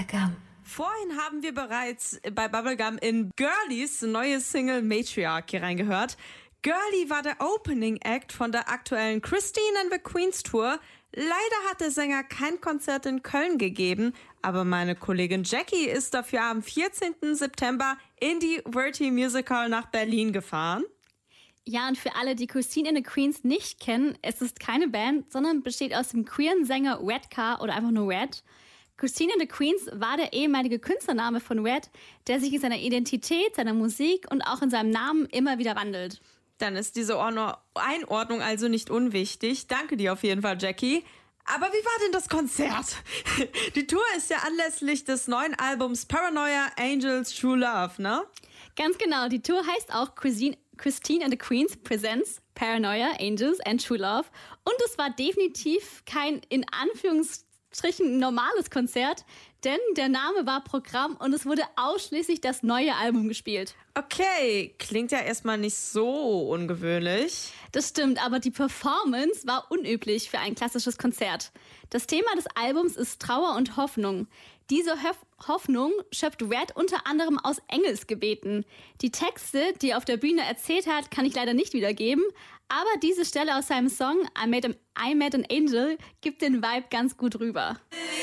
Bubblegum. Vorhin haben wir bereits bei Bubblegum in Girlies neue Single Matriarchy reingehört. Girlie war der Opening Act von der aktuellen Christine and the Queens Tour. Leider hat der Sänger kein Konzert in Köln gegeben, aber meine Kollegin Jackie ist dafür am 14. September in die Verti Musical nach Berlin gefahren. Ja, und für alle, die Christine and the Queens nicht kennen, es ist keine Band, sondern besteht aus dem queeren Sänger Redcar oder einfach nur Red. Christine and the Queens war der ehemalige Künstlername von Red, der sich in seiner Identität, seiner Musik und auch in seinem Namen immer wieder wandelt. Dann ist diese Einordnung also nicht unwichtig. Danke dir auf jeden Fall, Jackie. Aber wie war denn das Konzert? Die Tour ist ja anlässlich des neuen Albums Paranoia Angels True Love, ne? Ganz genau, die Tour heißt auch Christine and the Queens Presents Paranoia Angels and True Love. Und es war definitiv kein, in Anführungsstrichen, normales Konzert, denn der Name war Programm und es wurde ausschließlich das neue Album gespielt. Okay, klingt ja erstmal nicht so ungewöhnlich. Das stimmt, aber die Performance war unüblich für ein klassisches Konzert. Das Thema des Albums ist Trauer und Hoffnung. Diese Hoffnung schöpft Red unter anderem aus Engelsgebeten. Die Texte, die er auf der Bühne erzählt hat, kann ich leider nicht wiedergeben, aber diese Stelle aus seinem Song I Met an Angel gibt den Vibe ganz gut rüber.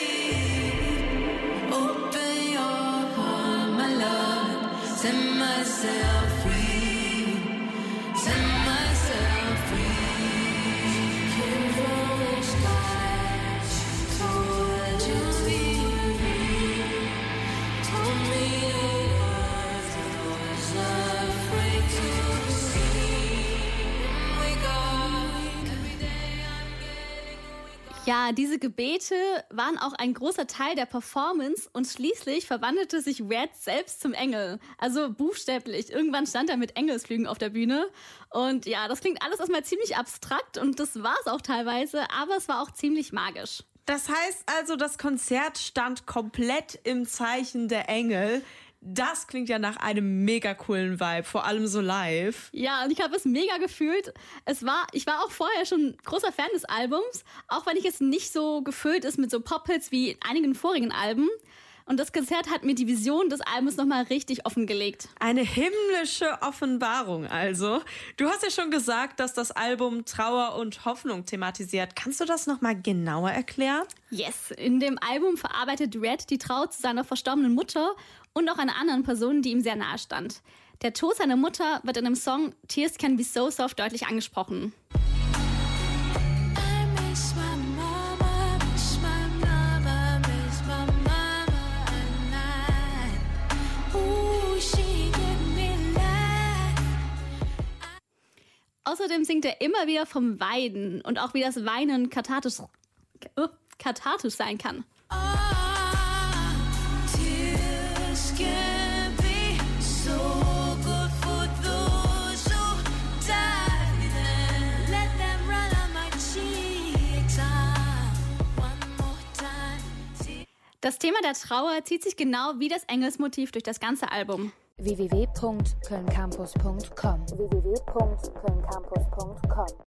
Open your heart, my love. Set myself free. Set myself free. Came from the skies. Told you to be. Told me I was afraid to see. Wake up. Every day I'm getting a wake up. Ja, diese Gebete waren auch ein großer Teil der Performance und schließlich verwandelte sich Red selbst zum Engel. Also buchstäblich. Irgendwann stand er mit Engelsflügen auf der Bühne. Und ja, das klingt alles erstmal ziemlich abstrakt und das war es auch teilweise, aber es war auch ziemlich magisch. Das heißt also, das Konzert stand komplett im Zeichen der Engel. Das klingt ja nach einem mega coolen Vibe, vor allem so live. Ja, und ich habe es mega gefühlt. Ich war auch vorher schon großer Fan des Albums, auch wenn ich es nicht so gefüllt ist mit so Pop-Hits wie in einigen vorigen Alben. Und das Konzert hat mir die Vision des Albums nochmal richtig offengelegt. Eine himmlische Offenbarung also. Du hast ja schon gesagt, dass das Album Trauer und Hoffnung thematisiert. Kannst du das nochmal genauer erklären? Yes, in dem Album verarbeitet Red die Trauer zu seiner verstorbenen Mutter und auch einer anderen Person, die ihm sehr nahe stand. Der Tod seiner Mutter wird in dem Song Tears Can Be So Soft deutlich angesprochen. Außerdem singt er immer wieder vom Weinen und auch wie das Weinen kathartisch sein kann. Das Thema der Trauer zieht sich genau wie das Engelsmotiv durch das ganze Album. www.kölncampus.com